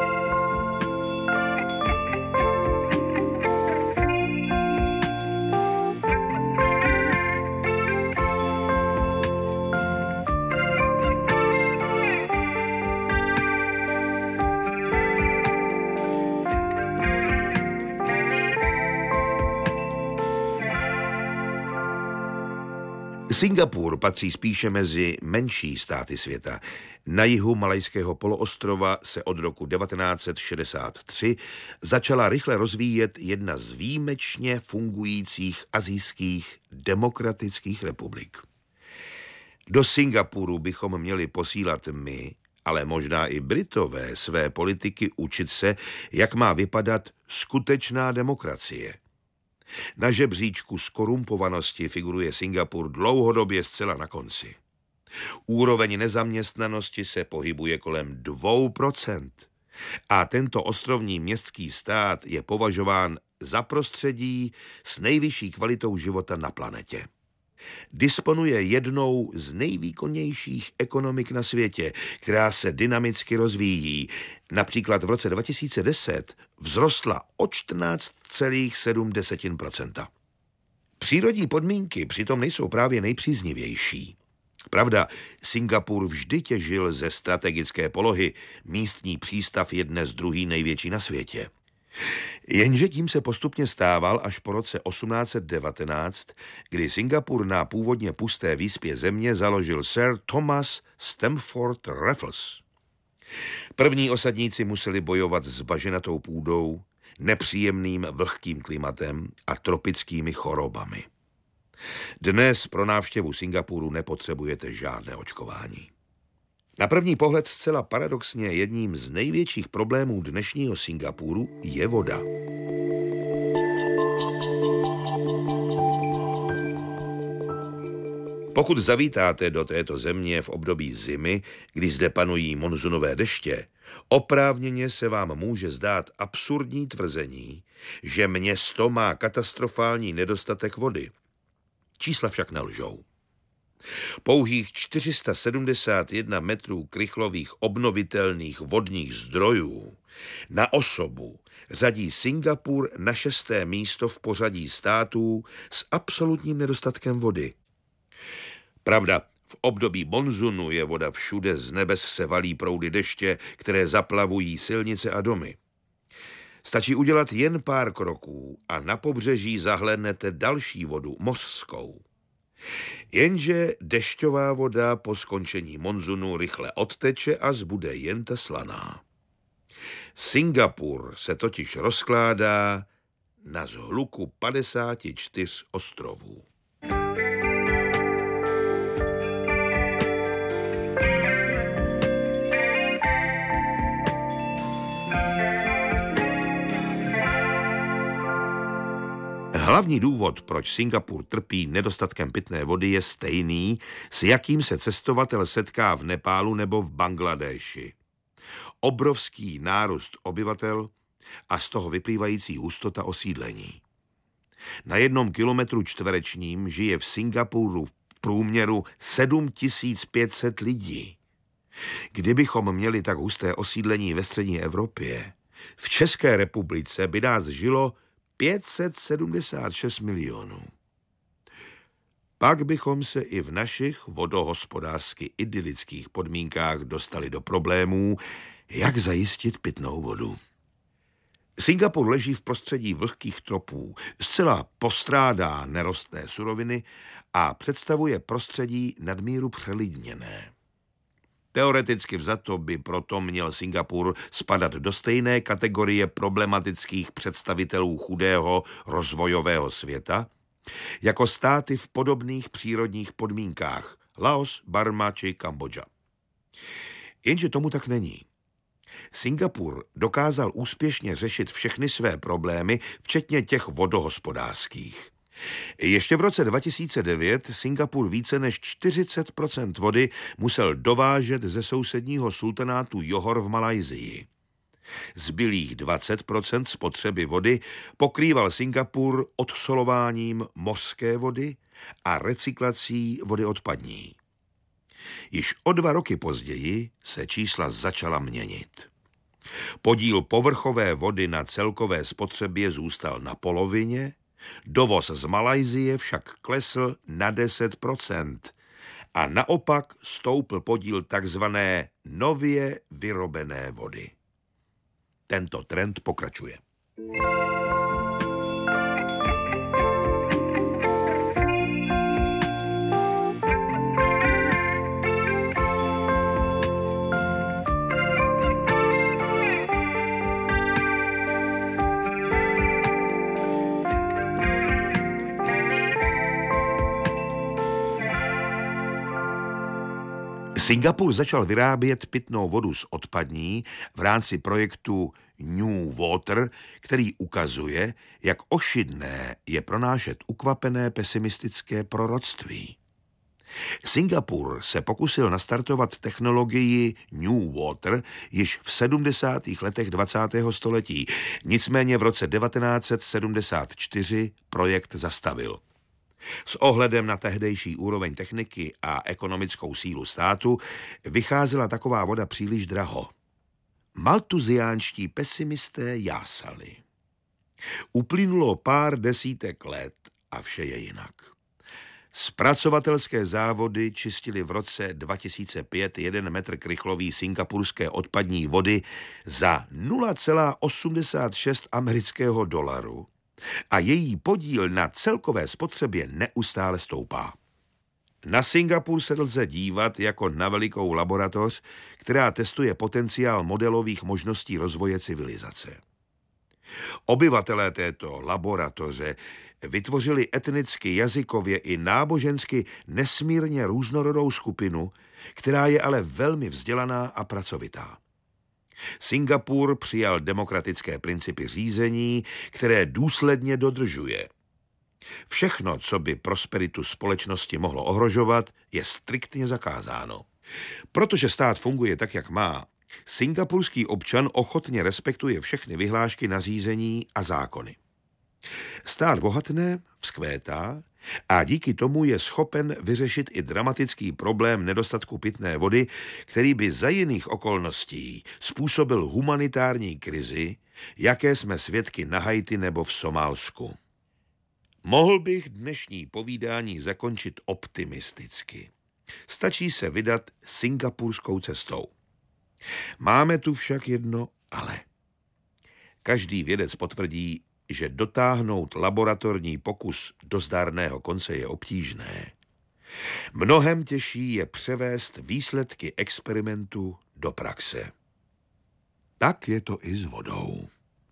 Singapur patří spíše mezi menší státy světa. Na jihu Malajského poloostrova se od roku devatenáct set šedesát tři začala rychle rozvíjet jedna z výjimečně fungujících asijských demokratických republik. Do Singapuru bychom měli posílat my, ale možná i Britové, své politiky učit se, jak má vypadat skutečná demokracie. Na žebříčku zkorumpovanosti figuruje Singapur dlouhodobě zcela na konci. Úroveň nezaměstnanosti se pohybuje kolem dvou procent a tento ostrovní městský stát je považován za prostředí s nejvyšší kvalitou života na planetě. Disponuje jednou z nejvýkonnějších ekonomik na světě, která se dynamicky rozvíjí. Například v roce dva tisíce deset vzrostla o čtrnáct celá sedm procenta. Přírodní podmínky přitom nejsou právě nejpříznivější. Pravda, Singapur vždy těžil ze strategické polohy, místní přístav je dnes druhý největší na světě. Jenže tím se postupně stával až po roce osmnáct set devatenáct, kdy Singapur na původně pusté výspě země založil Sir Thomas Stamford Raffles. První osadníci museli bojovat s bažinatou půdou, nepříjemným vlhkým klimatem a tropickými chorobami. Dnes pro návštěvu Singapuru nepotřebujete žádné očkování. Na první pohled zcela paradoxně jedním z největších problémů dnešního Singapuru je voda. Pokud zavítáte do této země v období zimy, kdy zde panují monzunové deště, oprávněně se vám může zdát absurdní tvrzení, že město má katastrofální nedostatek vody. Čísla však nelžou. Pouhých čtyři sta sedmdesát jedna metrů krychlových obnovitelných vodních zdrojů na osobu řadí Singapur na šesté místo v pořadí států s absolutním nedostatkem vody. Pravda, v období monzunu je voda všude, z nebes se valí proudy deště, které zaplavují silnice a domy. Stačí udělat jen pár kroků a na pobřeží zahlédnete další vodu, mořskou. Jenže dešťová voda po skončení monzunu rychle odteče a zbude jen ta slaná. Singapur se totiž rozkládá na zhluku padesáti čtyř ostrovů. Hlavní důvod, proč Singapur trpí nedostatkem pitné vody, je stejný, s jakým se cestovatel setká v Nepálu nebo v Bangladéši. Obrovský nárůst obyvatel a z toho vyplývající hustota osídlení. Na jednom kilometru čtverečním žije v Singapuru v průměru sedm tisíc pět set lidí. Kdybychom měli tak husté osídlení ve střední Evropě, v České republice by nás žilo pět set sedmdesát šest milionů. Pak bychom se i v našich vodohospodářsky idylických podmínkách dostali do problémů, jak zajistit pitnou vodu. Singapur leží v prostředí vlhkých tropů, zcela postrádá nerostné suroviny a představuje prostředí nadmíru přelidněné. Teoreticky vzato by proto měl Singapur spadat do stejné kategorie problematických představitelů chudého rozvojového světa, jako státy v podobných přírodních podmínkách Laos, Barma či Kambodža. Jenže tomu tak není. Singapur dokázal úspěšně řešit všechny své problémy, včetně těch vodohospodářských. Ještě v roce dva tisíce devět Singapur více než čtyřicet procent vody musel dovážet ze sousedního sultanátu Johor v Malajsii. Zbylých dvacet procent spotřeby vody pokrýval Singapur odsolováním mořské vody a recyklací vody odpadní. Již o dva roky později se čísla začala měnit. Podíl povrchové vody na celkové spotřebě zůstal na polovině, dovoz z Malajsie však klesl na deset procent a naopak stoupl podíl takzvané nově vyrobené vody. Tento trend pokračuje. Singapur začal vyrábět pitnou vodu z odpadní v rámci projektu New Water, který ukazuje, jak ošidné je pronášet ukvapené pesimistické proroctví. Singapur se pokusil nastartovat technologii New Water již v sedmdesátých letech dvacátého století, nicméně v roce devatenáct set sedmdesát čtyři projekt zastavil. S ohledem na tehdejší úroveň techniky a ekonomickou sílu státu vycházela taková voda příliš draho. Maltuziánští pesimisté jásali. Uplynulo pár desítek let a vše je jinak. Zpracovatelské závody čistili v roce dva tisíce pět jeden metr krychlový singapurské odpadní vody za nula celá osmdesát šest amerického dolaru a její podíl na celkové spotřebě neustále stoupá. Na Singapur se lze dívat jako na velikou laboratoř, která testuje potenciál modelových možností rozvoje civilizace. Obyvatelé této laboratoře vytvořili etnicky, jazykově i nábožensky nesmírně různorodou skupinu, která je ale velmi vzdělaná a pracovitá. Singapur přijal demokratické principy řízení, které důsledně dodržuje. Všechno, co by prosperitu společnosti mohlo ohrožovat, je striktně zakázáno. Protože stát funguje tak, jak má, singapurský občan ochotně respektuje všechny vyhlášky, nařízení a zákony. Stát bohatne, vzkvétá a díky tomu je schopen vyřešit i dramatický problém nedostatku pitné vody, který by za jiných okolností způsobil humanitární krizi, jaké jsme svědky na Haiti nebo v Somálsku. Mohl bych dnešní povídání zakončit optimisticky. Stačí se vydat singapurskou cestou. Máme tu však jedno ale. Každý vědec potvrdí, že dotáhnout laboratorní pokus do zdárného konce je obtížné. Mnohem těžší je převést výsledky experimentu do praxe. Tak je to i s vodou.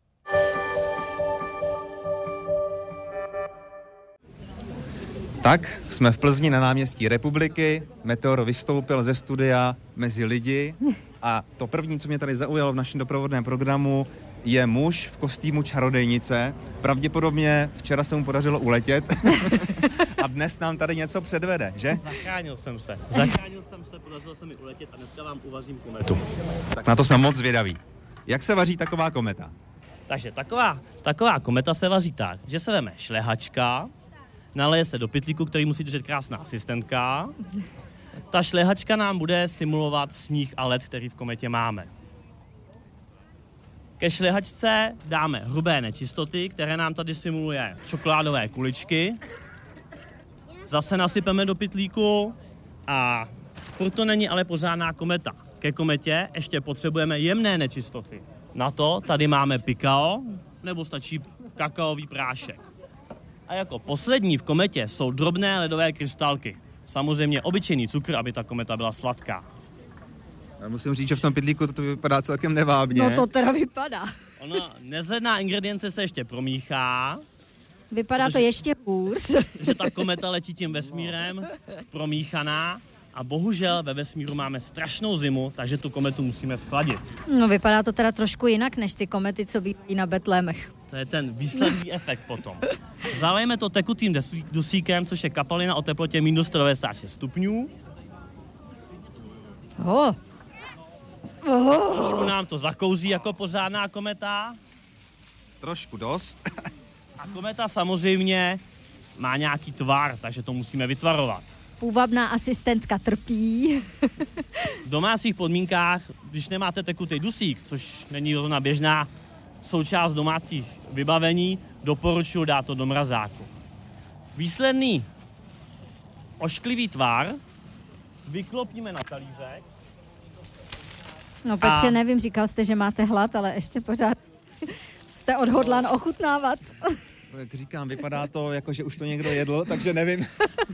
Tak, jsme v Plzni na náměstí Republiky, Meteor vystoupil ze studia mezi lidi a to první, co mě tady zaujalo v našem doprovodném programu, je muž v kostýmu čarodejnice. Pravděpodobně včera se mu podařilo uletět a dnes nám tady něco předvede, že? Zachránil jsem se. Zachránil jsem se, podařilo se mi uletět a dneska vám uvařím kometu. Tak na to jsme moc zvědaví. Jak se vaří taková kometa? Takže taková, taková kometa se vaří tak, že se veme šlehačka, naleje se do pytlíku, který musí držet krásná asistentka. Ta šlehačka nám bude simulovat sníh a led, který v kometě máme. Ke šlehačce dáme hrubé nečistoty, které nám tady simuluje čokoládové kuličky. Zase nasypeme do pytlíku a furt to není ale pořádná kometa. Ke kometě ještě potřebujeme jemné nečistoty. Na to tady máme pikao, nebo stačí kakaový prášek. A jako poslední v kometě jsou drobné ledové krystalky. Samozřejmě obyčejný cukr, aby ta kometa byla sladká. Já musím říct, že v tom pytlíku to vypadá celkem nevábně. No to teda vypadá. Ona nezledná ingredience se ještě promíchá. Vypadá to ještě hůř. Že ta kometa letí tím vesmírem, promíchaná. A bohužel ve vesmíru máme strašnou zimu, takže tu kometu musíme schladit. No vypadá to teda trošku jinak, než ty komety, co bývají na Betlémech. To je ten výsledný efekt potom. Zalejeme to tekutým dusíkem, což je kapalina o teplotě minus sto devadesát šest stupňů. Oh. Oh. Trošku nám to zakouzí jako pořádná kometa. Trošku dost. A kometa samozřejmě má nějaký tvar, takže to musíme vytvarovat. Půvabná asistentka trpí. V domácích podmínkách, když nemáte tekutý dusík, což není zrovna běžná součást domácích vybavení, doporučuji dát to do mrazáku. Výsledný ošklivý tvar vyklopíme na talířek. No Petře, A... nevím, říkal jste, že máte hlad, ale ještě pořád jste odhodlán ochutnávat. Jak říkám, vypadá to jako, že už to někdo jedl, takže nevím.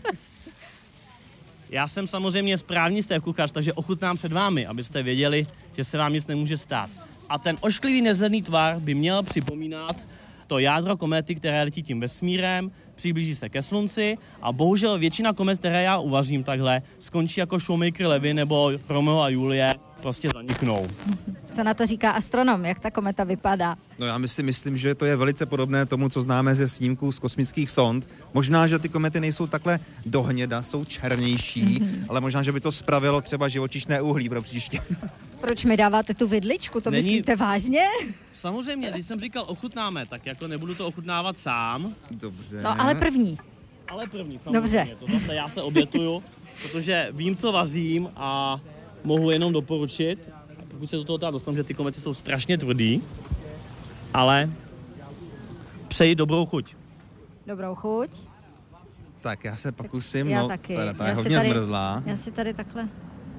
Já jsem samozřejmě správný kuchař, takže ochutnám před vámi, abyste věděli, že se vám nic nemůže stát. A ten ošklivý nezrný tvar by měl připomínat to jádro komety, které letí tím vesmírem, přiblíží se ke slunci a bohužel většina komet, které já uvařím takhle, skončí jako Shoemaker Levy nebo Romeo a Julie, prostě zaniknou. Co na to říká astronom, jak ta kometa vypadá? No já si myslím, že to je velice podobné tomu, co známe ze snímků z kosmických sond. Možná, že ty komety nejsou takhle do hněda, jsou černější, mm-hmm. ale možná, že by to spravilo třeba živočišné uhlí pro příště. Proč mi dáváte tu vidličku? To Není... myslíte vážně? Samozřejmě, když jsem říkal ochutnáme, tak jako nebudu to ochutnávat sám. Dobře. No ale první. Ale první, samozřejmě. Dobře. To zase já se obětuju, protože vím, co vařím a mohu jenom doporučit, pokud se do toho teda dostanu, že ty komety jsou strašně tvrdý, ale přeji dobrou chuť. Dobrou chuť. Tak já se pokusím, Já no, taky. ta, ta je já hodně tady, zmrzlá. Já si tady takhle...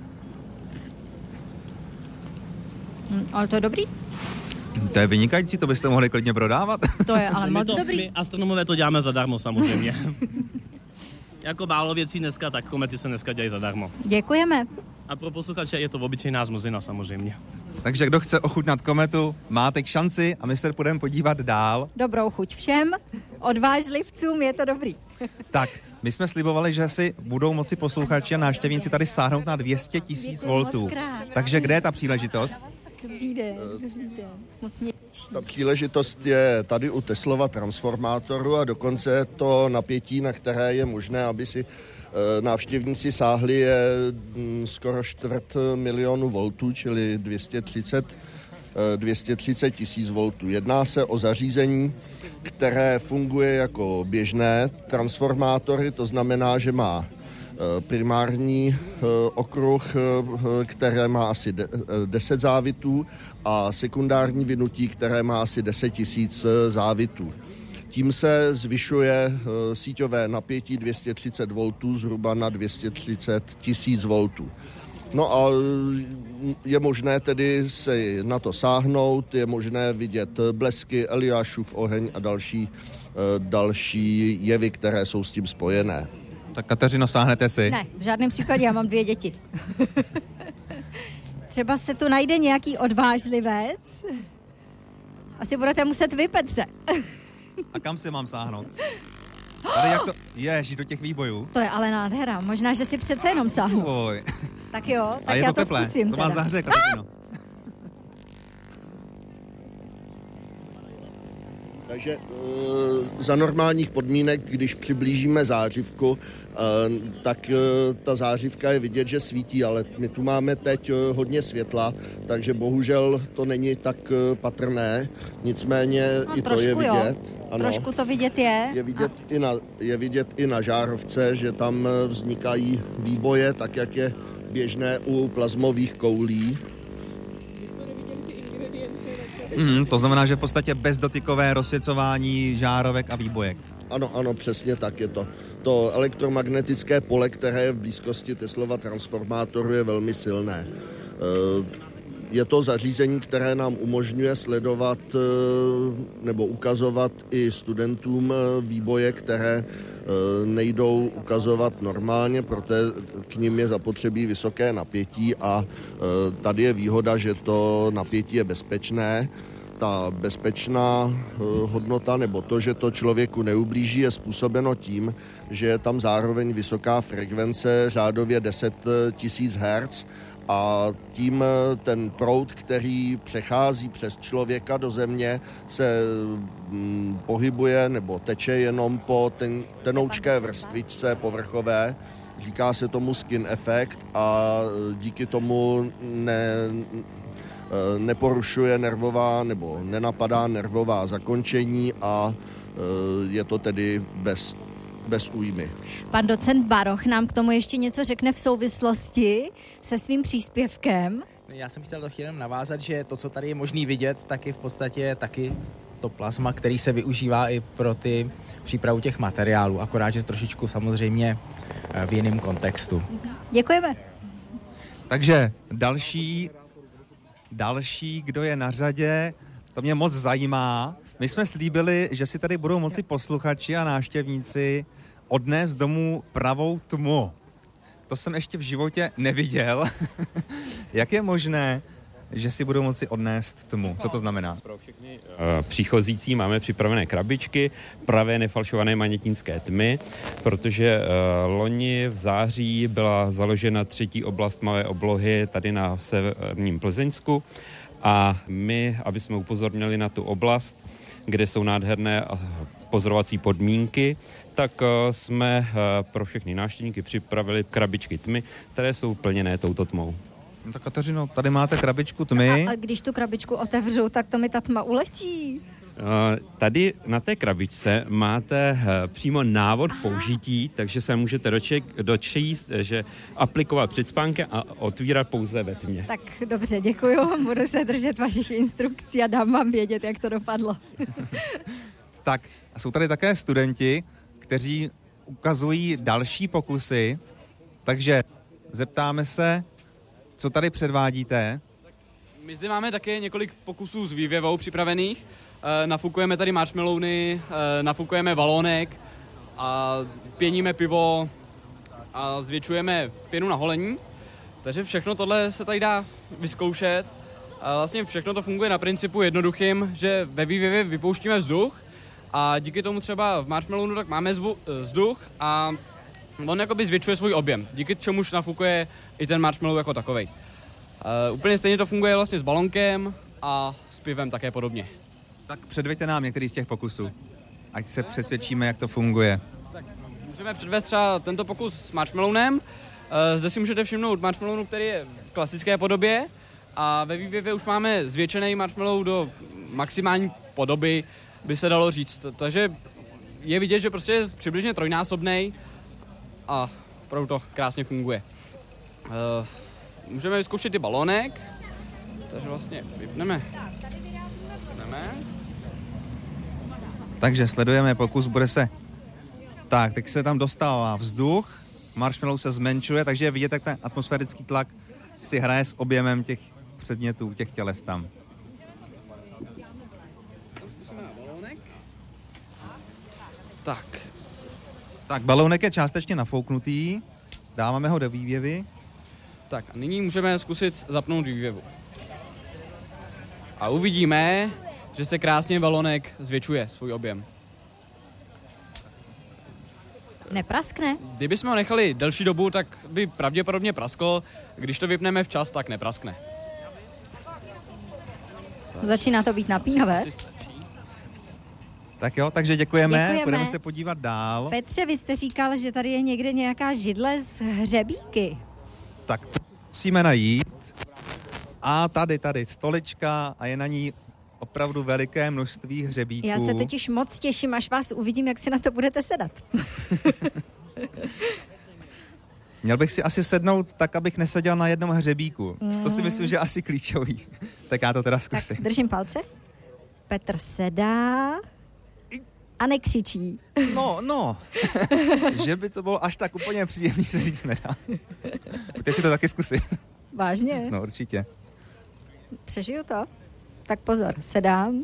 Hm, ale to je dobrý. To je vynikající, to byste mohli klidně prodávat. To je ale my moc to, dobrý. My astronomové to děláme zadarmo samozřejmě. Jako málo věcí dneska, tak komety se dneska dělají zadarmo. Děkujeme. A pro posluchače je to obyčejná zmrzlina samozřejmě. Takže kdo chce ochutnat kometu, máte k šanci a my se půjdeme podívat dál. Dobrou chuť všem. Odvážlivcům je to dobrý. Tak, my jsme slibovali, že si budou moci posluchači a návštěvníci tady sáhnout na dvě stě tisíc voltů. Takže kde je ta příležitost? Dobrý den, dobrý den. Moc mě těší. Ta příležitost je tady u Teslova transformátoru a dokonce to napětí, na které je možné, aby si návštěvníci sáhli, je skoro čtvrt milionu voltů, čili dvě stě třicet tisíc voltů. Jedná se o zařízení, které funguje jako běžné transformátory, to znamená, že má primární okruh, které má asi deset závitů a sekundární vynutí, které má asi deset tisíc závitů. Tím se zvyšuje síťové napětí dvě stě třicet voltů zhruba na dvě stě třicet tisíc voltů. No a je možné tedy se na to sáhnout, je možné vidět blesky, Eliášův oheň a další, další jevy, které jsou s tím spojené. Tak Kateřino, sáhnete si? Ne, v žádném případě, já mám dvě děti. Třeba se tu najde nějaký odvážlivec. Asi budete muset vy, Petře. A kam si mám sáhnout? Tady jak to... Ježi, do těch výbojů. To je ale nádhera. Možná, že si přece jenom sáhnu. Oj. Tak jo, tak a je já to, to teplé. zkusím. To vás teda. zahřeje, Kateřino. Takže e, za normálních podmínek, když přiblížíme zářivku, e, tak e, ta zářivka je vidět, že svítí, ale my tu máme teď e, hodně světla, takže bohužel to není tak e, patrné, nicméně no, i trošku, to je vidět. Ano. Trošku to vidět je. Je vidět, a... i na, je vidět i na žárovce, že tam vznikají výboje, tak jak je běžné u plazmových koulí. Mm, to znamená, že v podstatě bezdotykové rozsvěcování žárovek a výbojek. Ano, ano, přesně tak je to. To elektromagnetické pole, které je v blízkosti Teslova transformátoru, je velmi silné. Je to zařízení, které nám umožňuje sledovat nebo ukazovat i studentům výboje, které nejdou ukazovat normálně, protože k nim je zapotřebí vysoké napětí a tady je výhoda, že to napětí je bezpečné. Ta bezpečná hodnota nebo to, že to člověku neublíží, je způsobeno tím, že je tam zároveň vysoká frekvence, řádově deset tisíc hertz, a tím ten proud, který přechází přes člověka do země, se hm, pohybuje nebo teče jenom po ten, tenoučké vrstvičce povrchové. Říká se tomu skin effect a díky tomu ne, neporušuje nervová nebo nenapadá nervová zakončení a je to tedy bez bez újmy. Pan docent Baroch nám k tomu ještě něco řekne v souvislosti se svým příspěvkem. Já jsem chtěl jenom navázat, že to, co tady je možný vidět, tak je v podstatě taky to plazma, který se využívá i pro ty přípravu těch materiálů, akorát, že trošičku samozřejmě v jiném kontextu. Děkujeme. Takže další, další, kdo je na řadě, to mě moc zajímá. My jsme slíbili, že si tady budou moci posluchači a návštěvníci odnést domů pravou tmu. To jsem ještě v životě neviděl. Jak je možné, že si budou moci odnést tmu? Co to znamená? Pro všechny uh, příchozící máme připravené krabičky pravé nefalšované magnetínské tmy, protože uh, loni v září byla založena třetí oblast tmavé oblohy tady na severním Plzeňsku a my, aby jsme upozornili na tu oblast, kde jsou nádherné pozorovací podmínky, tak jsme pro všechny návštěvníky připravili krabičky tmy, které jsou plněné touto tmou. No tak Kateřino, tady máte krabičku tmy. A, a když tu krabičku otevřu, tak to mi ta tma uletí. Tady na té krabičce máte přímo návod použití, takže se můžete doček, dočíst, že aplikovat před spánkem a otvírat pouze ve tmě. Tak dobře, děkuju. Budu se držet vašich instrukcí a dám vám vědět, jak to dopadlo. Tak a jsou tady také studenti, kteří ukazují další pokusy, takže zeptáme se, co tady předvádíte. My zde máme také několik pokusů s vývěvou připravených. E, nafukujeme tady marshmallowny, e, nafukujeme balónek a pěníme pivo a zvětšujeme pěnu na holení. Takže všechno tohle se tady dá vyzkoušet. A vlastně všechno to funguje na principu jednoduchým, že ve vývěvě vypouštíme vzduch a díky tomu třeba v marshmallownu tak máme zvu, vzduch a on jakoby zvětšuje svůj objem, díky čemuž nafukuje i ten marshmallow jako takovej. Uh, úplně stejně to funguje vlastně s balonkem a s pivem také podobně. Tak předveďte nám některý z těch pokusů, ať se přesvědčíme, jak to funguje. Tak můžeme předvést třeba tento pokus s marshmallownem. Uh, zde si můžete všimnout marshmallownu, který je v klasické podobě a ve vývěvě už máme zvětšený marshmallow do maximální podoby, by se dalo říct. Takže je vidět, že prostě je přibližně trojnásobnej a opravdu to krásně funguje. Uh, můžeme vyzkoušet i balónek, takže vlastně vypneme. vypneme. Takže sledujeme pokus, bude se... Tak, teď se tam dostává vzduch, marshmallow se zmenšuje, takže je vidět, jak ten atmosférický tlak si hraje s objemem těch předmětů, těch těles tam. Tak. Tak, balónek je částečně nafouknutý, dáváme ho do vývěvy. Tak a nyní můžeme zkusit zapnout vývěvu. A uvidíme, že se krásně balónek zvětšuje svůj objem. Nepraskne? Kdybychom ho nechali delší dobu, tak by pravděpodobně praskl. Když to vypneme včas, tak nepraskne. Začíná to být napínavé. Tak jo, takže děkujeme. děkujeme. Budeme se podívat dál. Petře, vy jste říkal, že tady je někde nějaká židle z hřebíky. Tak to musíme najít. A tady, tady stolička a je na ní opravdu veliké množství hřebíků. Já se totiž moc těším, až vás uvidím, jak si na to budete sedat. Měl bych si asi sednout tak, abych neseděl na jednom hřebíku. Mm. To si myslím, že je asi klíčový. Tak já to teda zkusím. Tak držím palce. Petr sedá a nekřičí. No, no. Že by to bylo až tak úplně příjemný, se říct nedá. Pojďte si to taky zkusit. Vážně? No, určitě. Přežiju to? Tak pozor, sedám.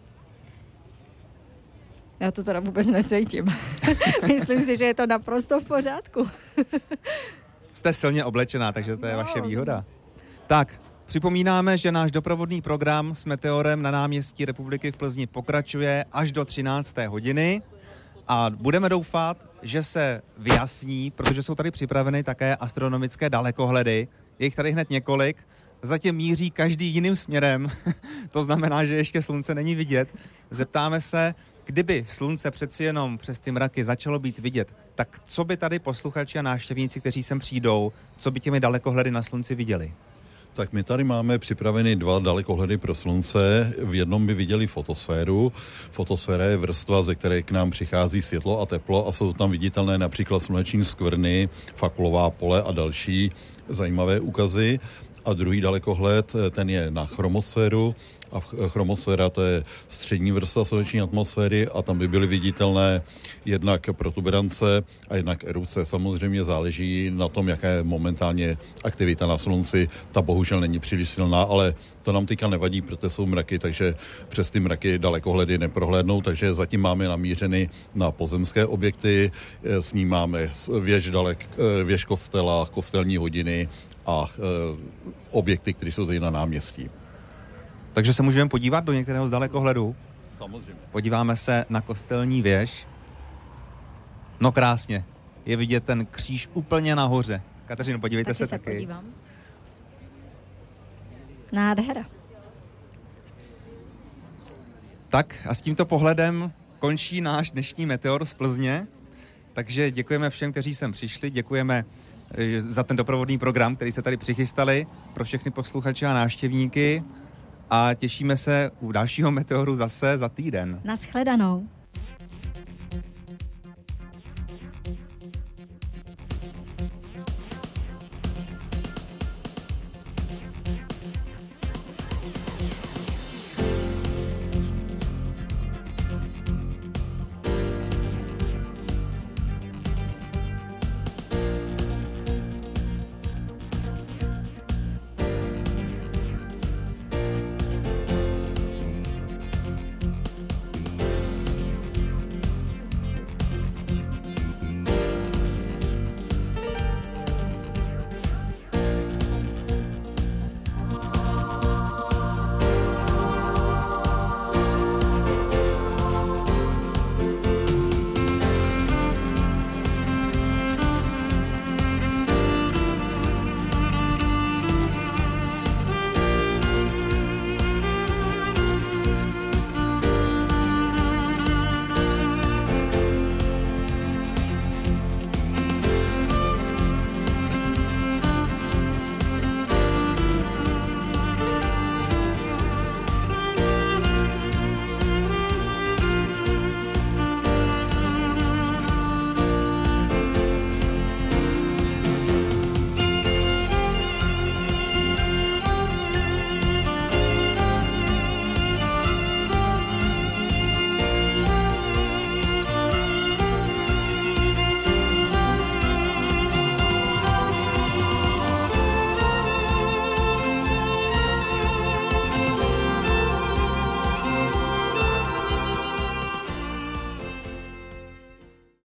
Já to teda vůbec necítím. Myslím si, že je to naprosto v pořádku. Jste silně oblečená, takže to je no. vaše výhoda. Tak, připomínáme, že náš doprovodný program s Meteorem na náměstí Republiky v Plzni pokračuje až do třinácté hodiny a budeme doufat, že se vyjasní, protože jsou tady připraveny také astronomické dalekohledy. Je jich tady hned několik. Zatím míří každý jiným směrem. To znamená, že ještě slunce není vidět. Zeptáme se, kdyby slunce přeci jenom přes ty mraky začalo být vidět, tak co by tady posluchači a návštěvníci, kteří sem přijdou, co by těmi dalekohledy na slunci viděli? Tak my tady máme připraveny dva dalekohledy pro slunce. V jednom by viděli fotosféru. Fotosféra je vrstva, ze které k nám přichází světlo a teplo a jsou tam viditelné například sluneční skvrny, fakulová pole a další zajímavé úkazy. A druhý dalekohled, ten je na chromosféru. A chromosféra to je střední vrstva sluneční atmosféry a tam by byly viditelné jednak protuberance a jednak erupce. Samozřejmě záleží na tom, jaká je momentálně aktivita na slunci. Ta bohužel není příliš silná, ale to nám teďka nevadí, protože jsou mraky, takže přes ty mraky dalekohledy neprohlédnou, takže zatím máme namířeny na pozemské objekty, snímáme věž, dalek, věž kostela, kostelní hodiny a e, objekty, které jsou tady na náměstí. Takže se můžeme podívat do některého z dalekohledů? Samozřejmě. Podíváme se na kostelní věž. No krásně. Je vidět ten kříž úplně nahoře. Kateřino, podívejte taky se, se taky. Podívám. Nádhera. Tak a s tímto pohledem končí náš dnešní Meteor z Plzně. Takže děkujeme všem, kteří sem přišli. Děkujeme za ten doprovodný program, který jste tady přichystali pro všechny posluchače a návštěvníky. A těšíme se u dalšího Meteoru zase za týden. Naschledanou.